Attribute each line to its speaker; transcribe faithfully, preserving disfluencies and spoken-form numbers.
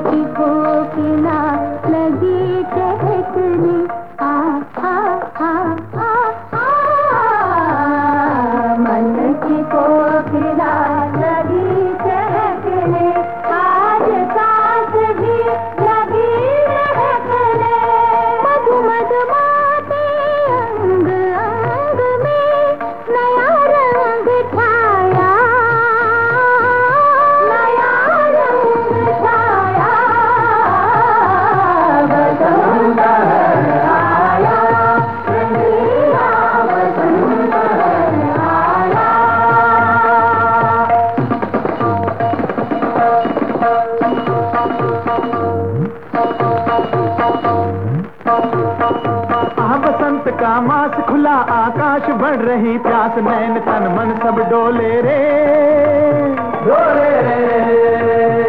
Speaker 1: की कोकिला लगी टहकने, आ आ आ आ आ, मन की कोकिला लगी टहकने, आज सांस भी लगी रहकने। मधु मधुमाते अंग अंग में नया रंग छाया, नया रंग छाया, बसंत आया, रंगीला बसंत आया।
Speaker 2: आ बसंत का मास खुला, आकाश बढ़ रही प्यास, नैन तन मन सब डोले रे, डोले रे।